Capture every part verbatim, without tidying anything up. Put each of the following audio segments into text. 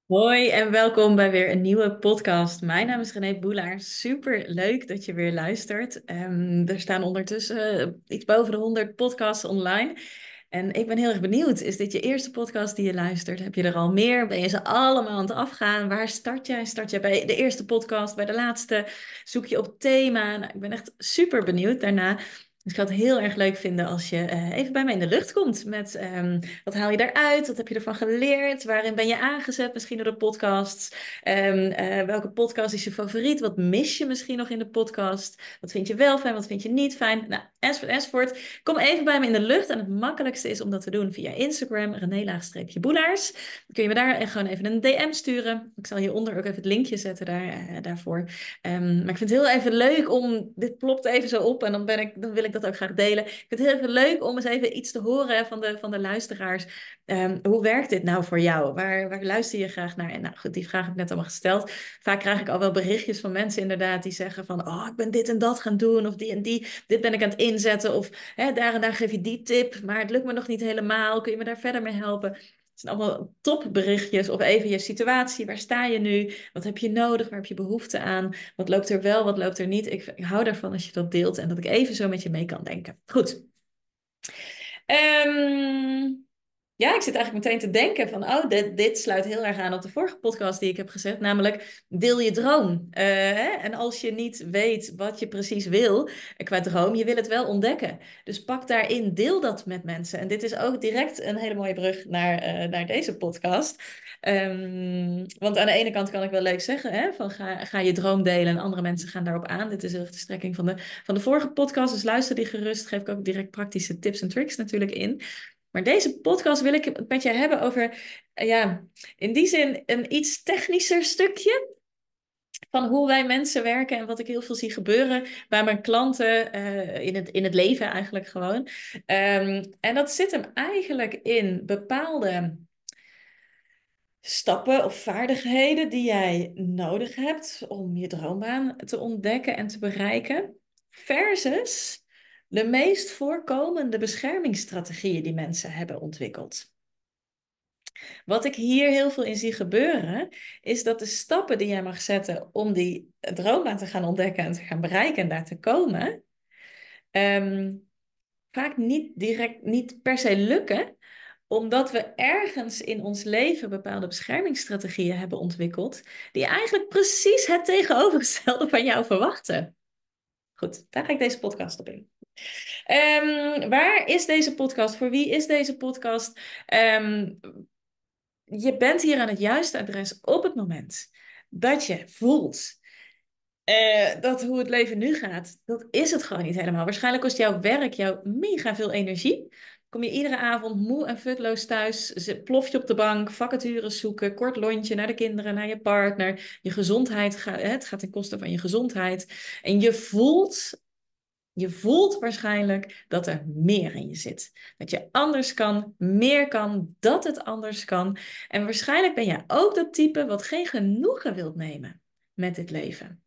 Hoi en welkom bij weer een nieuwe podcast. Mijn naam is René Boelaar. Super leuk dat je weer luistert. Ehm, er staan ondertussen eh, iets boven de honderd podcasts online. En ik ben heel erg benieuwd. Is dit je eerste podcast die je luistert? Heb je er al meer? Ben je ze allemaal aan het afgaan? Waar start jij? Start jij bij de eerste podcast, bij de laatste? Zoek je op thema? Nou, ik ben echt super benieuwd daarna. Dus ik zou het heel erg leuk vinden als je eh, even bij me in de lucht komt met ehm, wat haal je daaruit? Wat heb je ervan geleerd? Waarin ben je aangezet misschien door de podcasts? Ehm, eh, welke podcast is je favoriet? Wat mis je misschien nog in de podcast? Wat vind je wel fijn? Wat vind je niet fijn? Nou, enzovoort, enzovoort. Kom even bij me in de lucht. En het makkelijkste is om dat te doen via Instagram, René-boelaars. Dan kun je me daar gewoon even een D M sturen. Ik zal hieronder ook even het linkje zetten daar, eh, daarvoor. Um, maar ik vind het heel even leuk om... Dit plopt even zo op en dan, ben ik, dan wil ik dat ook graag delen. Ik vind het heel even leuk om eens even iets te horen van de, van de luisteraars. Um, hoe werkt dit nou voor jou? Waar, waar luister je graag naar? En nou goed, die vraag heb ik net allemaal gesteld. Vaak krijg ik al wel berichtjes van mensen inderdaad die zeggen van... Oh, ik ben dit en dat gaan doen of die en die. Dit ben ik aan het inzetten of hè, daar en daar geef je die tip. Maar het lukt me nog niet helemaal. Kun je me daar verder mee helpen? Het zijn allemaal topberichtjes of even je situatie. Waar sta je nu? Wat heb je nodig? Waar heb je behoefte aan? Wat loopt er wel? Wat loopt er niet? Ik, ik hou ervan als je dat deelt en dat ik even zo met je mee kan denken. Goed. Um, ja, ik zit eigenlijk meteen te denken van, oh, dit, dit sluit heel erg aan op de vorige podcast die ik heb gezet, namelijk deel je droom. Uh, hè? En als je niet weet wat je precies wil eh, qua droom, je wil het wel ontdekken. Dus pak daarin, deel dat met mensen. En dit is ook direct een hele mooie brug naar, uh, naar deze podcast. Um, want aan de ene kant kan ik wel leuk zeggen, hè, van ga, ga je droom delen en andere mensen gaan daarop aan. Dit is heel erg de strekking van de, van de vorige podcast, dus luister die gerust. Geef ik ook direct praktische tips en tricks natuurlijk in. Maar deze podcast wil ik het met je hebben over, uh, ja, in die zin een iets technischer stukje van hoe wij mensen werken en wat ik heel veel zie gebeuren bij mijn klanten uh, in, het, in het leven eigenlijk gewoon. Um, en dat zit hem eigenlijk in bepaalde stappen of vaardigheden die jij nodig hebt om je droombaan te ontdekken en te bereiken, versus de meest voorkomende beschermingsstrategieën die mensen hebben ontwikkeld. Wat ik hier heel veel in zie gebeuren, is dat de stappen die jij mag zetten om die droombaan te gaan ontdekken en te gaan bereiken en daar te komen, um, vaak niet direct, niet per se lukken, omdat we ergens in ons leven bepaalde beschermingsstrategieën hebben ontwikkeld, die eigenlijk precies het tegenovergestelde van jou verwachten. Goed, daar ga ik deze podcast op in. Um, waar is deze podcast? Voor wie is deze podcast? Um, je bent hier aan het juiste adres op het moment dat je voelt uh, dat hoe het leven nu gaat, dat is het gewoon niet helemaal. Waarschijnlijk kost jouw werk jou mega veel energie. Kom je iedere avond moe en futloos thuis, plof je op de bank, vacatures zoeken, kort lontje naar de kinderen, naar je partner. Je gezondheid, gaat, het gaat ten koste van je gezondheid. En je voelt, je voelt waarschijnlijk dat er meer in je zit. Dat je anders kan, meer kan, dat het anders kan. En waarschijnlijk ben jij ook dat type wat geen genoegen wilt nemen met dit leven.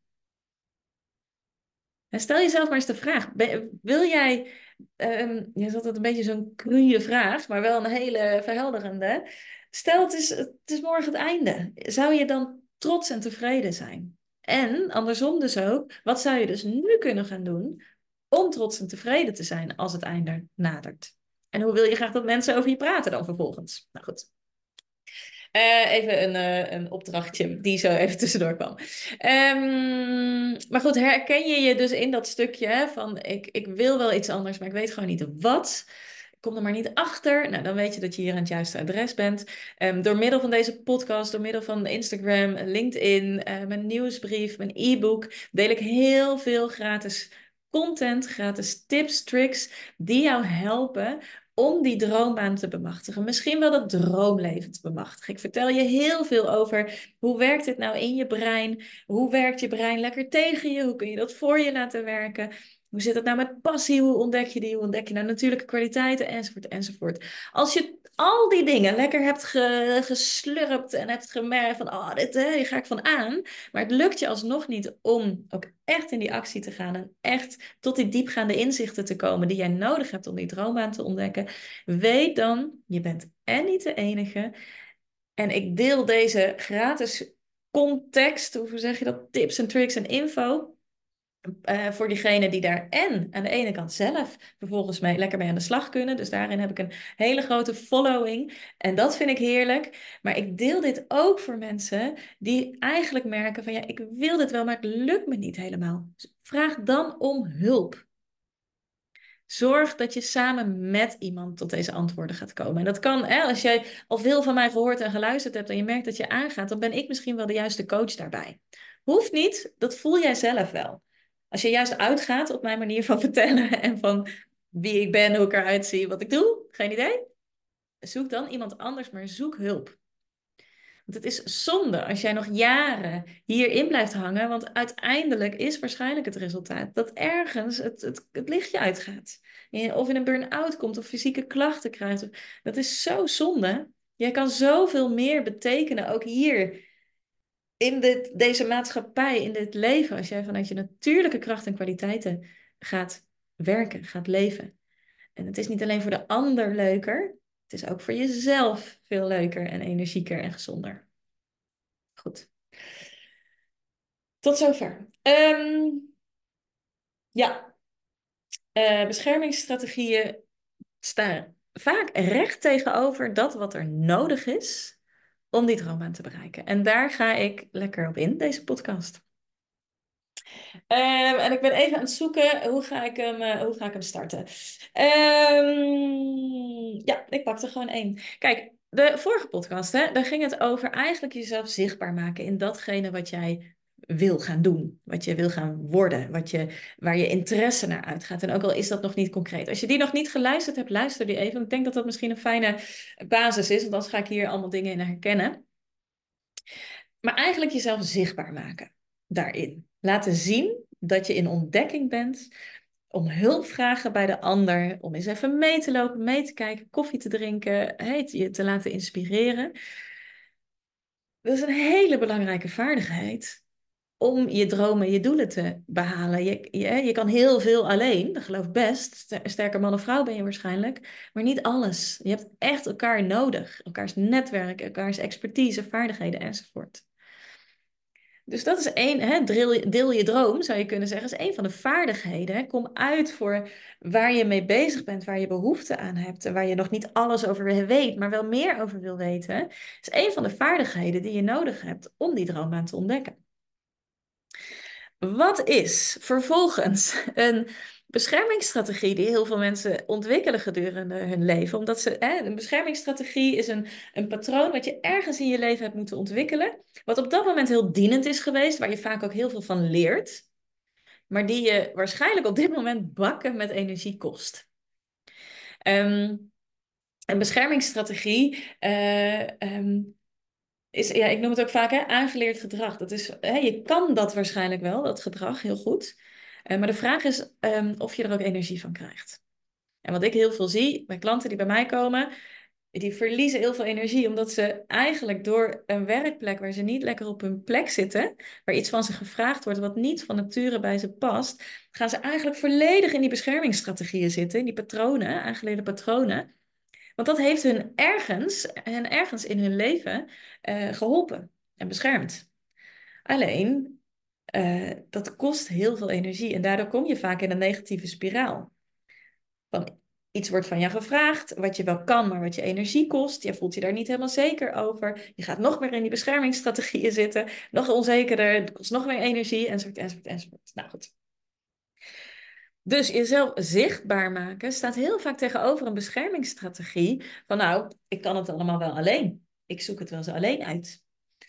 En stel jezelf maar eens de vraag, ben- wil jij, um, je zat het een beetje zo'n cruie vraag, maar wel een hele verhelderende. Stel het is, het is morgen het einde. Zou je dan trots en tevreden zijn? En andersom dus ook, wat zou je dus nu kunnen gaan doen om trots en tevreden te zijn als het einde nadert? En hoe wil je graag dat mensen over je praten dan vervolgens? Nou goed. Uh, even een, uh, een opdrachtje die zo even tussendoor kwam. Um, maar goed, herken je je dus in dat stukje hè, van ik, ik wil wel iets anders, maar ik weet gewoon niet wat. Ik kom er maar niet achter. Nou, dan weet je dat je hier aan het juiste adres bent. Um, door middel van deze podcast, door middel van Instagram, LinkedIn, uh, mijn nieuwsbrief, mijn e-book, deel ik heel veel gratis content, gratis tips, tricks die jou helpen om die droombaan te bemachtigen. Misschien wel dat droomleven te bemachtigen. Ik vertel je heel veel over hoe werkt het nou in je brein? Hoe werkt je brein lekker tegen je? Hoe kun je dat voor je laten werken? Hoe zit het nou met passie? Hoe ontdek je die? Hoe ontdek je nou natuurlijke kwaliteiten? Enzovoort, enzovoort. Als je al die dingen lekker hebt ge, geslurpt en hebt gemerkt van, oh, dit hè, hier ga ik van aan. Maar het lukt je alsnog niet om ook echt in die actie te gaan en echt tot die diepgaande inzichten te komen die jij nodig hebt om die droombaan te ontdekken. Weet dan, je bent en niet de enige En ik deel deze gratis context, hoe zeg je dat, tips en tricks en info. Uh, voor diegenen die daar en aan de ene kant zelf vervolgens mee, lekker mee aan de slag kunnen. Dus daarin heb ik een hele grote following. En dat vind ik heerlijk. Maar ik deel dit ook voor mensen die eigenlijk merken van ja, ik wil dit wel, maar het lukt me niet helemaal. Dus vraag dan om hulp. Zorg dat je samen met iemand tot deze antwoorden gaat komen. En dat kan, hè, als jij al veel van mij gehoord en geluisterd hebt en je merkt dat je aangaat, dan ben ik misschien wel de juiste coach daarbij. Hoeft niet, dat voel jij zelf wel. Als je juist uitgaat op mijn manier van vertellen en van wie ik ben, hoe ik eruit zie, wat ik doe, geen idee. Zoek dan iemand anders, maar zoek hulp. Want het is zonde als jij nog jaren hierin blijft hangen, want uiteindelijk is waarschijnlijk het resultaat dat ergens het, het, het lichtje uitgaat. Of in een burn-out komt of fysieke klachten krijgt. Dat is zo zonde. Jij kan zoveel meer betekenen, ook hier in dit, deze maatschappij, in dit leven, als jij vanuit je natuurlijke kracht en kwaliteiten gaat werken, gaat leven. En het is niet alleen voor de ander leuker, het is ook voor jezelf veel leuker en energieker en gezonder. Goed. Tot zover. Um, ja, uh, beschermingsstrategieën staan vaak recht tegenover dat wat er nodig is om die droom aan te bereiken. En daar ga ik lekker op in, deze podcast. Um, en ik ben even aan het zoeken, hoe ga ik hem, uh, hoe ga ik hem starten? Um, ja, ik pak er gewoon één. Kijk, de vorige podcast, hè, daar ging het over eigenlijk jezelf zichtbaar maken in datgene wat jij wil gaan doen. Wat je wil gaan worden. Wat je, waar je interesse naar uitgaat. En ook al is dat nog niet concreet. Als je die nog niet geluisterd hebt, luister die even. Ik denk dat dat misschien een fijne basis is. Want anders ga ik hier allemaal dingen in herkennen. Maar eigenlijk jezelf zichtbaar maken daarin. Laten zien dat je in ontdekking bent. Om hulp vragen bij de ander. Om eens even mee te lopen, mee te kijken, koffie te drinken. Je te laten inspireren. Dat is een hele belangrijke vaardigheid. Om je dromen, je doelen te behalen. Je, je, je kan heel veel alleen, dat geloof ik best. Sterker man of vrouw ben je waarschijnlijk. Maar niet alles. Je hebt echt elkaar nodig. Elkaars netwerk, elkaars expertise, vaardigheden enzovoort. Dus dat is één, hè, deel, deel je droom, zou je kunnen zeggen, is één van de vaardigheden. Kom uit voor waar je mee bezig bent, waar je behoefte aan hebt en waar je nog niet alles over weet, maar wel meer over wil weten. Is één van de vaardigheden die je nodig hebt om die droom aan te ontdekken. Wat is vervolgens een beschermingsstrategie die heel veel mensen ontwikkelen gedurende hun leven? Omdat ze, hè, een beschermingsstrategie is een, een patroon wat je ergens in je leven hebt moeten ontwikkelen. Wat op dat moment heel dienend is geweest, waar je vaak ook heel veel van leert. Maar die je waarschijnlijk op dit moment bakken met energie kost. Um, een beschermingsstrategie uh, um, is, ja, ik noem het ook vaak hè, aangeleerd gedrag. Dat is, hè, je kan dat waarschijnlijk wel, dat gedrag, heel goed. Uh, maar de vraag is um, of je er ook energie van krijgt. En wat ik heel veel zie bij klanten die bij mij komen, die verliezen heel veel energie, omdat ze eigenlijk door een werkplek waar ze niet lekker op hun plek zitten, waar iets van ze gevraagd wordt wat niet van nature bij ze past, gaan ze eigenlijk volledig in die beschermingsstrategieën zitten, in die patronen, aangeleerde patronen. Want dat heeft hun ergens, en ergens in hun leven uh, geholpen en beschermd. Alleen, uh, dat kost heel veel energie en daardoor kom je vaak in een negatieve spiraal. Van iets wordt van je gevraagd, wat je wel kan, maar wat je energie kost. Je voelt je daar niet helemaal zeker over. Je gaat nog meer in die beschermingsstrategieën zitten, nog onzekerder, het kost nog meer energie, enzovoort, enzovoort, enzovoort. Nou goed. Dus jezelf zichtbaar maken staat heel vaak tegenover een beschermingsstrategie. Van nou, ik kan het allemaal wel alleen. Ik zoek het wel zo alleen uit.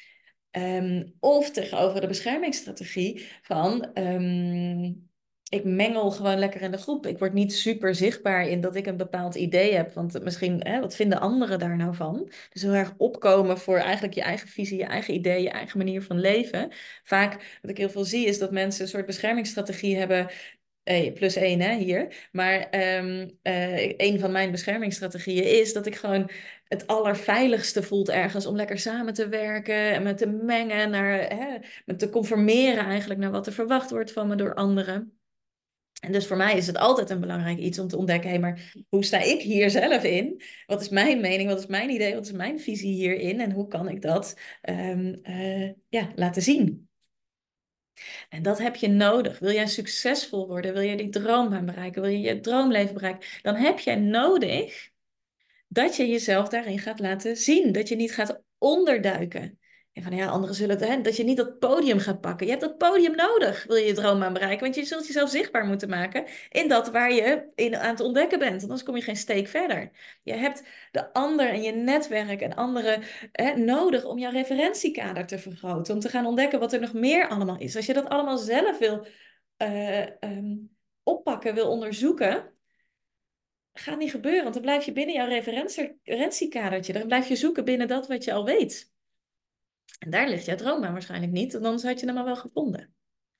Um, of tegenover de beschermingsstrategie van um, ik mengel gewoon lekker in de groep. Ik word niet super zichtbaar in dat ik een bepaald idee heb. Want misschien, hè, wat vinden anderen daar nou van? Dus heel erg opkomen voor eigenlijk je eigen visie, je eigen idee, je eigen manier van leven. Vaak, wat ik heel veel zie, is dat mensen een soort beschermingsstrategie hebben. Hey, plus één hè, hier. Maar um, uh, een van mijn beschermingsstrategieën is dat ik gewoon het allerveiligste voelt ergens om lekker samen te werken en me te mengen, naar, hè, me te conformeren eigenlijk naar wat er verwacht wordt van me door anderen. En dus voor mij is het altijd een belangrijk iets om te ontdekken, hé, maar hoe sta ik hier zelf in? Wat is mijn mening? Wat is mijn idee? Wat is mijn visie hierin? En hoe kan ik dat um, uh, ja, laten zien? En dat heb je nodig. Wil jij succesvol worden? Wil je die droombaan bereiken? Wil je je droomleven bereiken? Dan heb jij nodig dat je jezelf daarin gaat laten zien. Dat je niet gaat onderduiken. En van ja, anderen zullen het, hè, dat je niet dat podium gaat pakken. Je hebt dat podium nodig, wil je je droombaan bereiken. Want je zult jezelf zichtbaar moeten maken in dat waar je in aan het ontdekken bent. Anders kom je geen steek verder. Je hebt de ander en je netwerk en anderen hè, nodig om jouw referentiekader te vergroten. Om te gaan ontdekken wat er nog meer allemaal is. Als je dat allemaal zelf wil uh, um, oppakken, wil onderzoeken, gaat niet gebeuren, want dan blijf je binnen jouw referentiekadertje. Dan blijf je zoeken binnen dat wat je al weet. En daar ligt jouw droombaan waarschijnlijk niet, want anders had je hem al wel gevonden.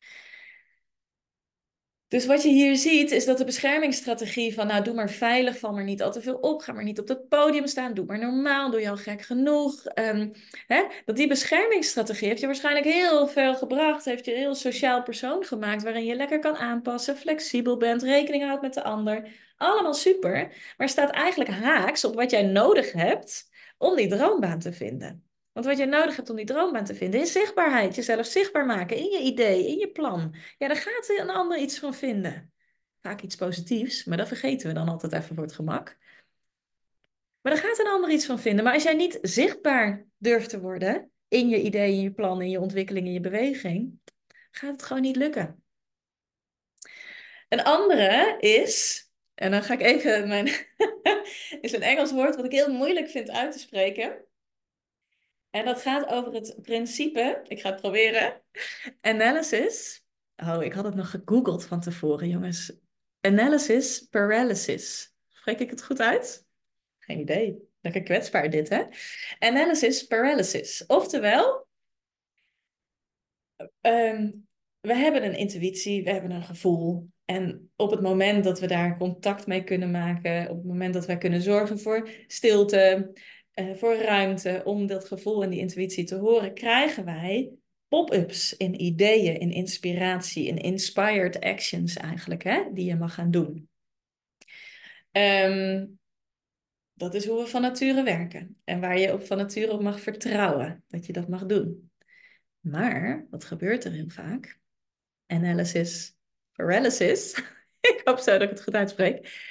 Dus wat je hier ziet, is dat de beschermingsstrategie van, nou, doe maar veilig, val maar niet al te veel op, ga maar niet op het podium staan, doe maar normaal, doe je al gek genoeg. Um, hè? Dat die beschermingsstrategie heeft je waarschijnlijk heel veel gebracht, heeft je een heel sociaal persoon gemaakt, waarin je lekker kan aanpassen, flexibel bent, rekening houdt met de ander. Allemaal super, maar staat eigenlijk haaks op wat jij nodig hebt om die droombaan te vinden. Want wat je nodig hebt om die droombaan te vinden is zichtbaarheid. Jezelf zichtbaar maken in je idee, in je plan. Ja, daar gaat een ander iets van vinden. Vaak iets positiefs, maar dat vergeten we dan altijd even voor het gemak. Maar daar gaat een ander iets van vinden. Maar als jij niet zichtbaar durft te worden in je idee, in je plan, in je ontwikkeling, in je beweging, gaat het gewoon niet lukken. Een andere is, en dan ga ik even mijn, is een Engels woord wat ik heel moeilijk vind uit te spreken. En dat gaat over het principe, ik ga het proberen, analysis. Oh, ik had het nog gegoogeld van tevoren, jongens. Analysis paralysis. Spreek ik het goed uit? Geen idee. Lekker kwetsbaar dit, hè? Analysis paralysis. Oftewel, um, we hebben een intuïtie, we hebben een gevoel. En op het moment dat we daar contact mee kunnen maken, op het moment dat wij kunnen zorgen voor stilte, uh, voor ruimte, om dat gevoel en die intuïtie te horen, krijgen wij pop-ups in ideeën, in inspiratie, in inspired actions eigenlijk, hè, die je mag gaan doen. Um, dat is hoe we van nature werken. En waar je op van nature op mag vertrouwen, dat je dat mag doen. Maar, wat gebeurt er heel vaak? Analysis paralysis. Ik hoop zo dat ik het goed uitspreek.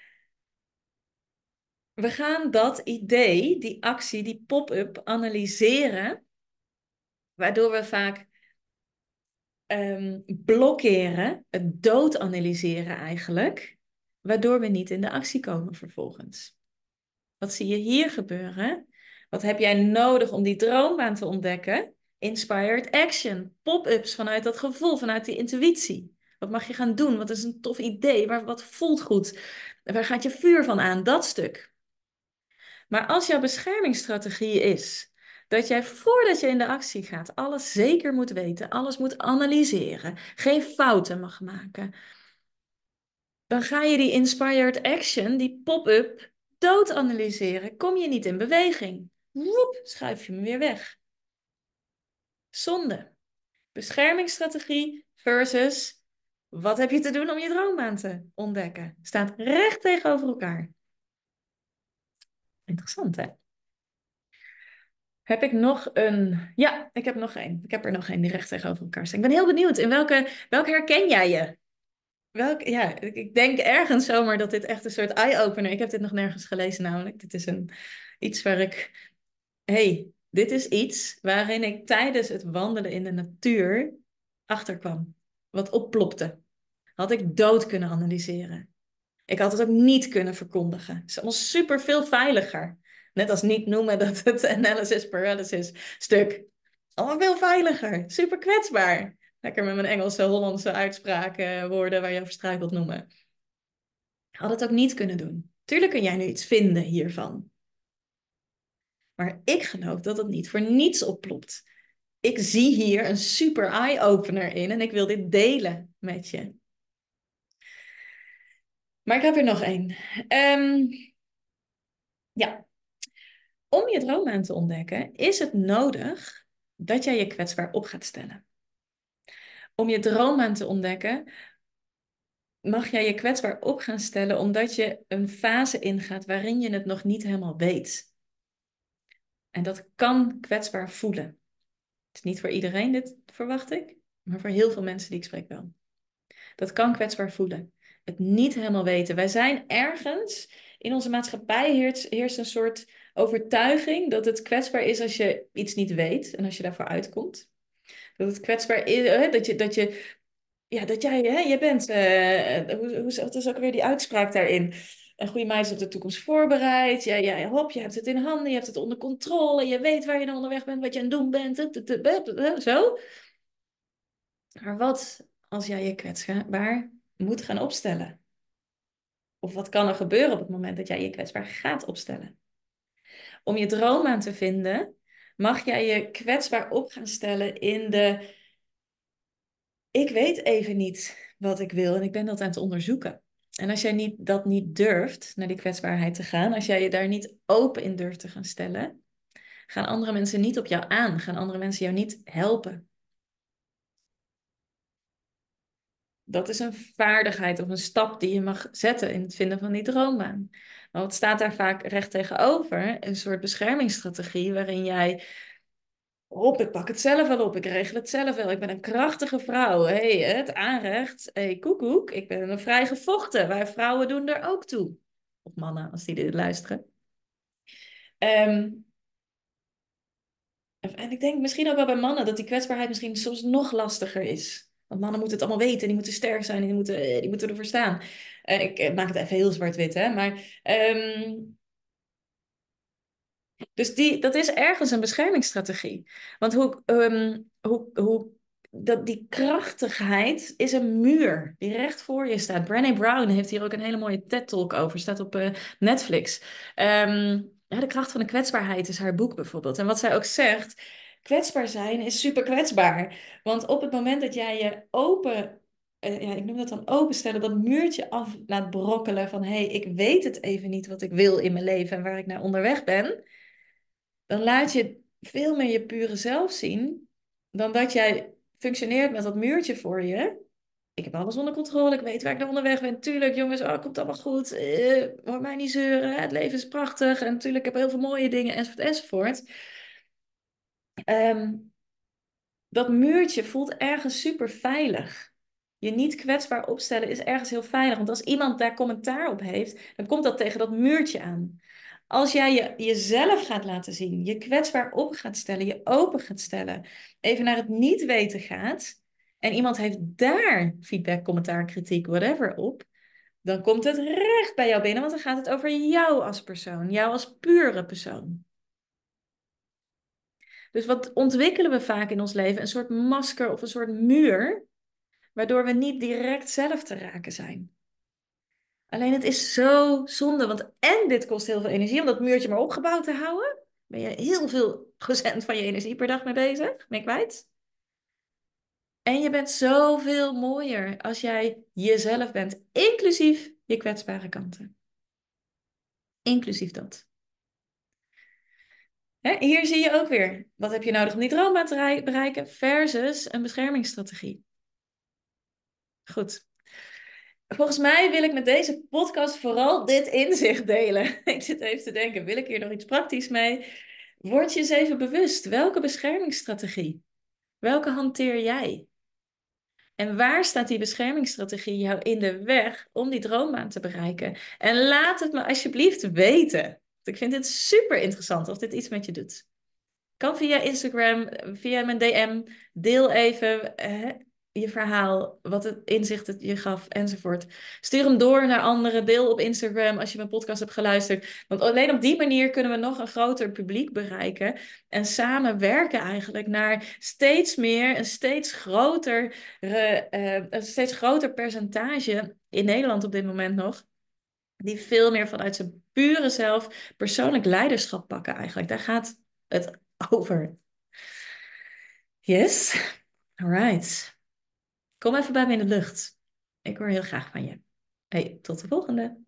We gaan dat idee, die actie, die pop-up analyseren, waardoor we vaak um, blokkeren, het dood analyseren eigenlijk, waardoor we niet in de actie komen vervolgens. Wat zie je hier gebeuren? Wat heb jij nodig om die droombaan te ontdekken? Inspired action, pop-ups vanuit dat gevoel, vanuit die intuïtie. Wat mag je gaan doen? Wat is een tof idee? Waar, wat voelt goed? Waar gaat je vuur van aan? Dat stuk. Maar als jouw beschermingsstrategie is dat jij voordat je in de actie gaat alles zeker moet weten, alles moet analyseren, geen fouten mag maken, dan ga je die inspired action, die pop-up, dood analyseren. Kom je niet in beweging. Woep, schuif je hem weer weg. Zonde. Beschermingsstrategie versus wat heb je te doen om je droombaan te ontdekken? Staat recht tegenover elkaar. Interessant, hè? Heb ik nog een... Ja, ik heb nog één. Ik heb er nog één die recht tegenover elkaar staat. Ik ben heel benieuwd. In welke, welke herken jij je? Welk, ja, ik denk ergens zomaar dat dit echt een soort eye-opener... Ik heb dit nog nergens gelezen namelijk. Dit is een, iets waar ik... hey, dit is iets waarin ik tijdens het wandelen in de natuur achterkwam. Wat opplopte. Had ik dood kunnen analyseren. Ik had het ook niet kunnen verkondigen. Het is allemaal super veel veiliger. Net als niet noemen dat het analysis paralysis stuk. Allemaal veel veiliger. Super kwetsbaar. Lekker met mijn Engelse, Hollandse uitspraken, woorden waar je over struikelt noemen. Ik had het ook niet kunnen doen. Tuurlijk kun jij nu iets vinden hiervan. Maar ik geloof dat het niet voor niets opplopt. Ik zie hier een super eye-opener in en ik wil dit delen met je. Maar ik heb er nog één. Um, ja. Om je droombaan te ontdekken, is het nodig dat jij je kwetsbaar op gaat stellen. Om je droombaan te ontdekken, mag jij je kwetsbaar op gaan stellen omdat je een fase ingaat waarin je het nog niet helemaal weet. En dat kan kwetsbaar voelen. Het is niet voor iedereen dit, verwacht ik, maar voor heel veel mensen die ik spreek wel. Dat kan kwetsbaar voelen. Het niet helemaal weten. Wij zijn ergens, in onze maatschappij heerst, heerst een soort overtuiging dat het kwetsbaar is als je iets niet weet en als je daarvoor uitkomt. Dat het kwetsbaar is, hè, dat je, dat je, ja, dat jij, hè, je bent, eh, hoe, hoe, wat is ook weer die uitspraak daarin? Een goede meid is op de toekomst voorbereid. Ja, ja, hop, je hebt het in handen, je hebt het onder controle, je weet waar je naar onderweg bent, wat je aan het doen bent. tut, tut, tut, tut, Zo. Maar wat als jij je kwetsbaar moet gaan opstellen? Of wat kan er gebeuren op het moment dat jij je kwetsbaar gaat opstellen? Om je droom aan te vinden, mag jij je kwetsbaar op gaan stellen in de... Ik weet even niet wat ik wil en ik ben dat aan het onderzoeken. En als jij niet, dat niet durft naar die kwetsbaarheid te gaan, als jij je daar niet open in durft te gaan stellen, gaan andere mensen niet op jou aan, gaan andere mensen jou niet helpen. Dat is een vaardigheid of een stap die je mag zetten in het vinden van die droombaan. Maar wat staat daar vaak recht tegenover? Een soort beschermingsstrategie waarin jij... Op, ik pak het zelf wel op, ik regel het zelf wel. Ik ben een krachtige vrouw. Hey, het aanrecht. Hey, koekoek. Ik ben een vrij gevochten. Wij vrouwen doen er ook toe. Of mannen, als die dit luisteren. Um, en ik denk misschien ook wel bij mannen dat die kwetsbaarheid misschien soms nog lastiger is. Want mannen moeten het allemaal weten, die moeten sterk zijn, die moeten, die moeten ervoor staan. Uh, ik maak het even heel zwart-wit, hè. Maar um, dus die, dat is ergens een beschermingsstrategie. Want hoe, um, hoe, hoe, dat, die krachtigheid is een muur die recht voor je staat. Brené Brown heeft hier ook een hele mooie TED-talk over. Staat op uh, Netflix. Um, ja, de kracht van de kwetsbaarheid is haar boek bijvoorbeeld. En wat zij ook zegt, kwetsbaar zijn is super kwetsbaar. Want op het moment dat jij je open... Uh, ja, ik noem dat dan openstellen, dat muurtje af laat brokkelen van... hé, hey, ik weet het even niet wat ik wil in mijn leven en waar ik naar onderweg ben, dan laat je veel meer je pure zelf zien dan dat jij functioneert met dat muurtje voor je. Ik heb alles onder controle, ik weet waar ik naar onderweg ben. Tuurlijk, jongens, oh, komt allemaal goed. Uh, hoor mij niet zeuren, het leven is prachtig. En natuurlijk, ik heb heel veel mooie dingen, enzovoort, enzovoort. Um, dat muurtje voelt ergens super veilig. Je niet kwetsbaar opstellen is ergens heel veilig. Want als iemand daar commentaar op heeft, dan komt dat tegen dat muurtje aan. Als jij je, jezelf gaat laten zien, je kwetsbaar op gaat stellen, je open gaat stellen, even naar het niet weten gaat, en iemand heeft daar feedback, commentaar, kritiek, whatever op, dan komt het recht bij jou binnen, want dan gaat het over jou als persoon, jou als pure persoon. Dus wat ontwikkelen we vaak in ons leven? Een soort masker of een soort muur, waardoor we niet direct zelf te raken zijn. Alleen het is zo zonde, want en dit kost heel veel energie om dat muurtje maar opgebouwd te houden. Ben je heel veel procent van je energie per dag mee bezig, ben je kwijt. En je bent zoveel mooier als jij jezelf bent, inclusief je kwetsbare kanten. Inclusief dat. Hè, hier zie je ook weer, wat heb je nodig om die droombaan te bereiken versus een beschermingsstrategie. Goed. Volgens mij wil ik met deze podcast vooral dit inzicht delen. Ik zit even te denken, wil ik hier nog iets praktisch mee? Word je eens even bewust, welke beschermingsstrategie? Welke hanteer jij? En waar staat die beschermingsstrategie jou in de weg om die droombaan te bereiken? En laat het me alsjeblieft weten. Want ik vind het super interessant of dit iets met je doet. Kan via Instagram, via mijn D M. Deel even eh, je verhaal, wat het inzicht het je gaf, enzovoort. Stuur hem door naar anderen. Deel op Instagram als je mijn podcast hebt geluisterd. Want alleen op die manier kunnen we nog een groter publiek bereiken. En samen werken eigenlijk naar steeds meer, een steeds groter, uh, een steeds groter percentage in Nederland op dit moment nog. Die veel meer vanuit zijn pure zelf persoonlijk leiderschap pakken eigenlijk. Daar gaat het over. Yes, alright. Kom even bij me in de lucht. Ik hoor heel graag van je. Hey, tot de volgende.